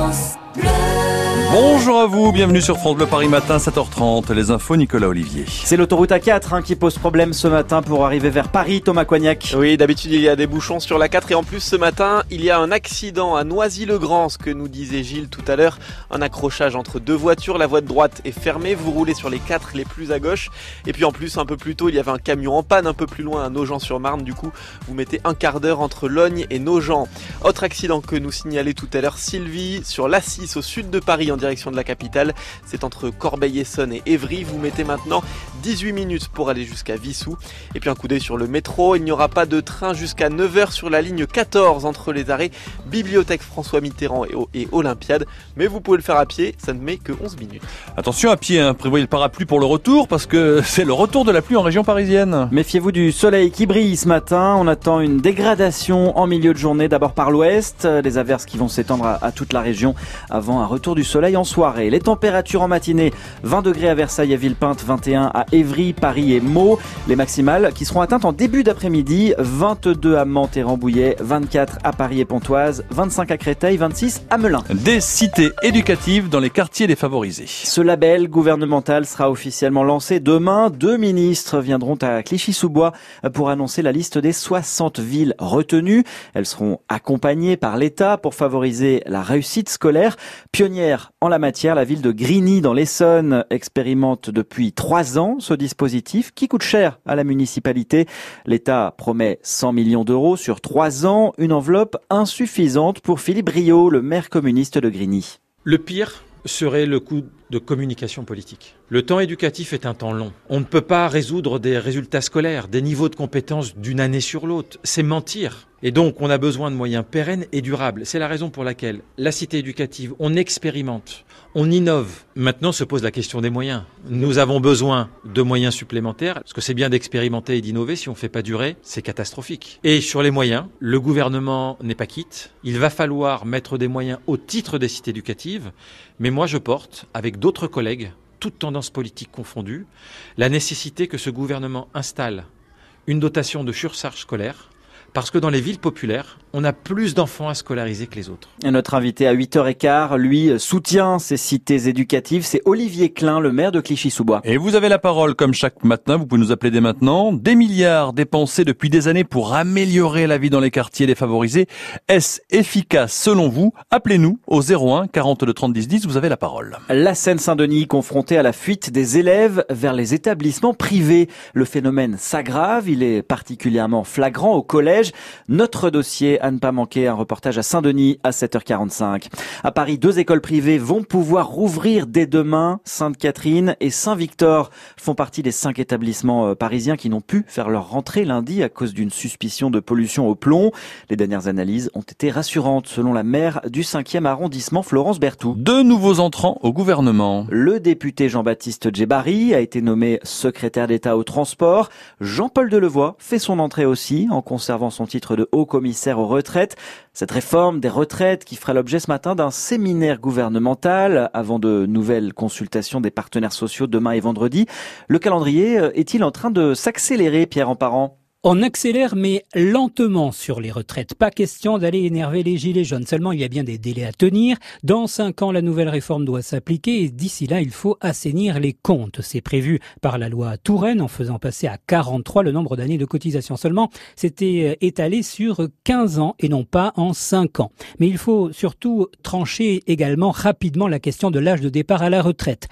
France Bleu. Bonjour à vous, bienvenue sur France Bleu Paris Matin, 7h30. Les infos, Nicolas Olivier. C'est l'autoroute A4 qui pose problème ce matin pour arriver vers Paris, Thomas Coignac. Oui, d'habitude il y a des bouchons sur la 4 et en plus ce matin il y a un accident à Noisy-le-Grand, ce que nous disait Gilles tout à l'heure. Un accrochage entre deux voitures, la voie de droite est fermée, vous roulez sur les 4 les plus à gauche. Et puis en plus un peu plus tôt il y avait un camion en panne un peu plus loin à Nogent-sur-Marne. Du coup vous mettez un quart d'heure entre Logne et Nogent. Autre accident que nous signalait tout à l'heure Sylvie, sur l'A6 au sud de Paris en direction de la capitale. C'est entre Corbeil-Essonnes et Évry. Vous mettez maintenant 18 minutes pour aller jusqu'à Vissou. Et puis un coup d'œil sur le métro. Il n'y aura pas de train jusqu'à 9h sur la ligne 14 entre les arrêts Bibliothèque François Mitterrand et Olympiade. Mais vous pouvez le faire à pied, ça ne met que 11 minutes. Attention à pied, prévoyez le parapluie pour le retour parce que c'est le retour de la pluie en région parisienne. Méfiez-vous du soleil qui brille ce matin. On attend une dégradation en milieu de journée, d'abord par l'ouest. Les averses qui vont s'étendre à toute la région avant un retour du soleil en soirée. Les températures en matinée, 20 degrés à Versailles et Villepinte, 21 à Évry, Paris et Meaux. Les maximales qui seront atteintes en début d'après-midi, 22 à Mantes et Rambouillet, 24 à Paris et Pontoise, 25 à Créteil, 26 à Melun. Des cités éducatives dans les quartiers défavorisés. Ce label gouvernemental sera officiellement lancé demain. 2 ministres viendront à Clichy-sous-Bois pour annoncer la liste des 60 villes retenues. Elles seront accompagnées par l'État pour favoriser la réussite scolaire. Pionnière en la matière, la ville de Grigny dans l'Essonne expérimente depuis 3 ans ce dispositif qui coûte cher à la municipalité. L'État promet 100 millions d'euros sur 3 ans, une enveloppe insuffisante pour Philippe Briot, le maire communiste de Grigny. Le pire serait le coût de communication politique. Le temps éducatif est un temps long. On ne peut pas résoudre des résultats scolaires, des niveaux de compétences d'une année sur l'autre. C'est mentir. Et donc, on a besoin de moyens pérennes et durables. C'est la raison pour laquelle la cité éducative, on expérimente, on innove. Maintenant se pose la question des moyens. Nous avons besoin de moyens supplémentaires, parce que c'est bien d'expérimenter et d'innover. Si on ne fait pas durer, c'est catastrophique. Et sur les moyens, le gouvernement n'est pas quitte. Il va falloir mettre des moyens au titre des cités éducatives. Mais moi, je porte, avec d'autres collègues, toutes tendances politiques confondues, la nécessité que ce gouvernement installe une dotation de surcharge scolaire, parce que dans les villes populaires, on a plus d'enfants à scolariser que les autres. Et notre invité à 8h15, lui, soutient ces cités éducatives. C'est Olivier Klein, le maire de Clichy-sous-Bois. Et vous avez la parole comme chaque matin, vous pouvez nous appeler dès maintenant. Des milliards dépensés depuis des années pour améliorer la vie dans les quartiers défavorisés. Est-ce efficace selon vous? Appelez-nous au 01 42 30 10 10, vous avez la parole. La Seine-Saint-Denis confrontée à la fuite des élèves vers les établissements privés. Le phénomène s'aggrave, il est particulièrement flagrant au collège. Notre dossier à ne pas manquer, un reportage à Saint-Denis à 7h45. À Paris, 2 écoles privées vont pouvoir rouvrir dès demain. Sainte-Catherine et Saint-Victor font partie des 5 établissements parisiens qui n'ont pu faire leur rentrée lundi à cause d'une suspicion de pollution au plomb. Les dernières analyses ont été rassurantes selon la maire du 5e arrondissement, Florence Berthoud. 2 nouveaux entrants au gouvernement. Le député Jean-Baptiste Djebari a été nommé secrétaire d'État au transport. Jean-Paul Delevoye fait son entrée aussi en conservant son titre de haut commissaire aux retraites. Cette réforme des retraites qui fera l'objet ce matin d'un séminaire gouvernemental avant de nouvelles consultations des partenaires sociaux demain et vendredi. Le calendrier est-il en train de s'accélérer, Pierre Emparent ? On accélère mais lentement sur les retraites. Pas question d'aller énerver les gilets jaunes. Seulement, il y a bien des délais à tenir. Dans 5 ans, la nouvelle réforme doit s'appliquer et d'ici là, il faut assainir les comptes. C'est prévu par la loi Touraine en faisant passer à 43 le nombre d'années de cotisation. Seulement, c'était étalé sur 15 ans et non pas en 5 ans. Mais il faut surtout trancher également rapidement la question de l'âge de départ à la retraite.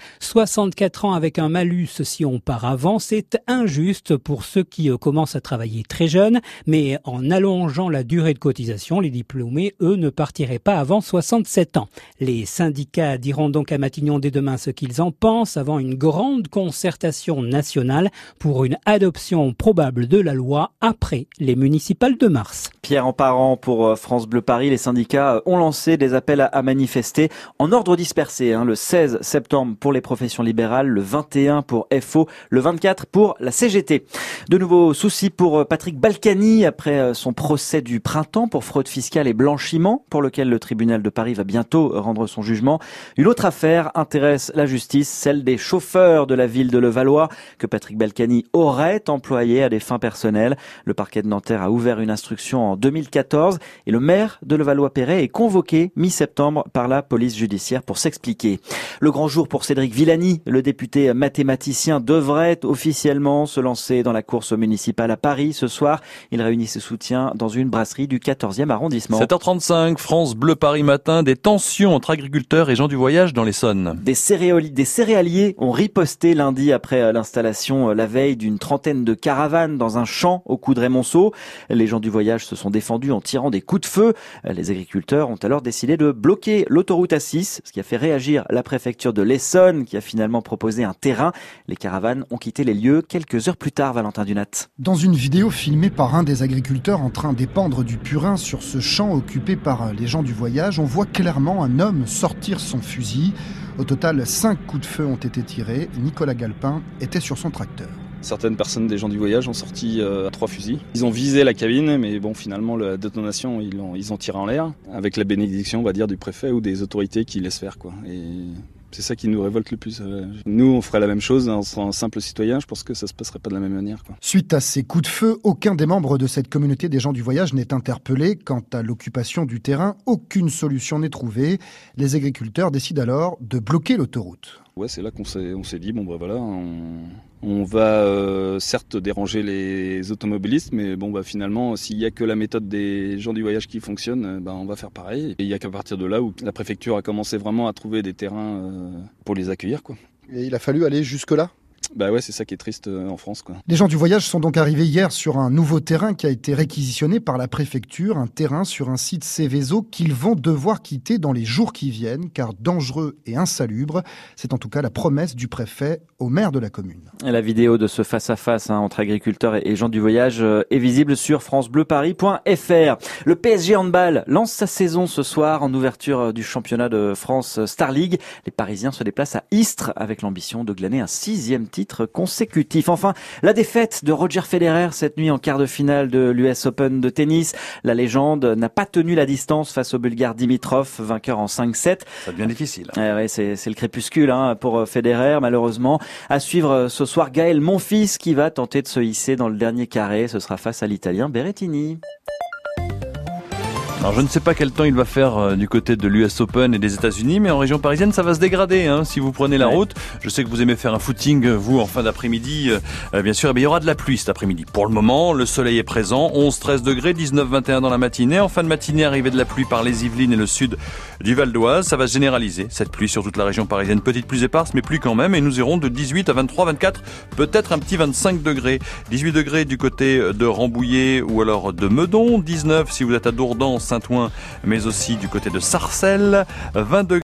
64 ans avec un malus si on part avant, c'est injuste pour ceux qui commencent à travailler très jeunes, mais en allongeant la durée de cotisation, les diplômés, eux, ne partiraient pas avant 67 ans. Les syndicats diront donc à Matignon dès demain ce qu'ils en pensent avant une grande concertation nationale pour une adoption probable de la loi après les municipales de mars. Pierre Emparent pour France Bleu Paris, les syndicats ont lancé des appels à manifester en ordre dispersé. Le 16 septembre pour les professions libérales, le 21 pour FO, le 24 pour la CGT. De nouveaux soucis pour pour Patrick Balkany après son procès du printemps pour fraude fiscale et blanchiment, pour lequel le tribunal de Paris va bientôt rendre son jugement. Une autre affaire intéresse la justice, celle des chauffeurs de la ville de Levallois que Patrick Balkany aurait employés à des fins personnelles. Le parquet de Nanterre a ouvert une instruction en 2014 et le maire de Levallois-Perret est convoqué mi-septembre par la police judiciaire pour s'expliquer. Le grand jour pour Cédric Villani, le député mathématicien devrait officiellement se lancer dans la course municipale à Paris ce soir. Il réunit ses soutiens dans une brasserie du 14e arrondissement. 7h35, France Bleu Paris matin, des tensions entre agriculteurs et gens du voyage dans l'Essonne. Des céréaliers ont riposté lundi après l'installation la veille d'une trentaine de caravanes dans un champ au Coudray-Monceau. Les gens du voyage se sont défendus en tirant des coups de feu. Les agriculteurs ont alors décidé de bloquer l'autoroute A6, ce qui a fait réagir la préfecture de l'Essonne qui a finalement proposé un terrain. Les caravanes ont quitté les lieux quelques heures plus tard, Valentin Dunat. Dans une vidéo filmée par un des agriculteurs en train d'épandre du purin sur ce champ occupé par les gens du voyage, on voit clairement un homme sortir son fusil. Au total, 5 coups de feu ont été tirés. Nicolas Galpin était sur son tracteur. Certaines personnes des gens du voyage ont sorti 3 fusils. Ils ont visé la cabine, mais bon, finalement, la détonation, ils ont tiré en l'air, avec la bénédiction, on va dire, du préfet ou des autorités qui laissent faire, quoi. Et c'est ça qui nous révolte le plus. Nous, on ferait la même chose en étant simple citoyen. Je pense que ça se passerait pas de la même manière, quoi. Suite à ces coups de feu, aucun des membres de cette communauté des gens du voyage n'est interpellé. Quant à l'occupation du terrain, aucune solution n'est trouvée. Les agriculteurs décident alors de bloquer l'autoroute. Ouais, c'est là qu'on s'est dit, bon, bah voilà, on va certes déranger les automobilistes, mais bon, bah finalement, s'il y a que la méthode des gens du voyage qui fonctionne, bah on va faire pareil. Et il y a qu'à partir de là où la préfecture a commencé vraiment à trouver des terrains pour les accueillir, quoi. Et il a fallu aller jusque-là ? Bah ouais, c'est ça qui est triste en France, quoi. Les gens du voyage sont donc arrivés hier sur un nouveau terrain qui a été réquisitionné par la préfecture, un terrain sur un site Céveso qu'ils vont devoir quitter dans les jours qui viennent, car dangereux et insalubre. C'est en tout cas la promesse du préfet au maire de la commune. Et la vidéo de ce face-à-face entre agriculteurs et gens du voyage est visible sur francebleuparis.fr. Le PSG Handball lance sa saison ce soir en ouverture du championnat de France Star League. Les Parisiens se déplacent à Istres avec l'ambition de glaner un 6e titre consécutif. Enfin, la défaite de Roger Federer cette nuit en quart de finale de l'US Open de tennis. La légende n'a pas tenu la distance face au Bulgare Dimitrov, vainqueur en 5-7. Ça devient difficile. Ouais, c'est le crépuscule pour Federer, malheureusement. À suivre ce soir, Gaël Monfils qui va tenter de se hisser dans le dernier carré. Ce sera face à l'Italien Berrettini. Alors je ne sais pas quel temps il va faire du côté de l'US Open et des États-Unis, mais en région parisienne ça va se dégrader si vous prenez la route. Je sais que vous aimez faire un footing vous en fin d'après-midi, bien sûr. Il y aura de la pluie cet après-midi. Pour le moment, le soleil est présent, 11-13 degrés, 19-21 dans la matinée. En fin de matinée, arrivée de la pluie par les Yvelines et le sud du Val d'Oise. Ça va se généraliser cette pluie sur toute la région parisienne. Petite pluie éparse, mais pluie quand même. Et nous irons de 18 à 23, 24, peut-être un petit 25 degrés. 18 degrés du côté de Rambouillet ou alors de Meudon. 19 si vous êtes à Dourdan, Saint-Ouen, mais aussi du côté de Sarcelles. 20 degrés